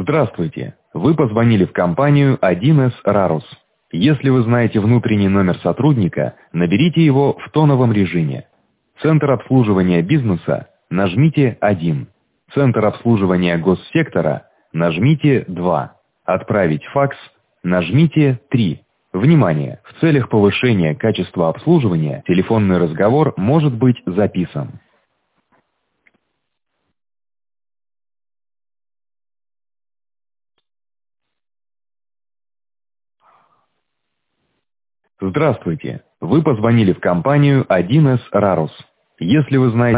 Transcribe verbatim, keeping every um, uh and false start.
Здравствуйте. Вы позвонили в компанию один эс Рарус. Если вы знаете внутренний номер сотрудника, наберите его в тоновом режиме. Центр обслуживания бизнеса, нажмите один. Центр обслуживания госсектора, нажмите два. Отправить факс, нажмите три. Внимание! В целях повышения качества обслуживания телефонный разговор может быть записан. Здравствуйте. Вы позвонили в компанию один эс Рарус. Если вы знаете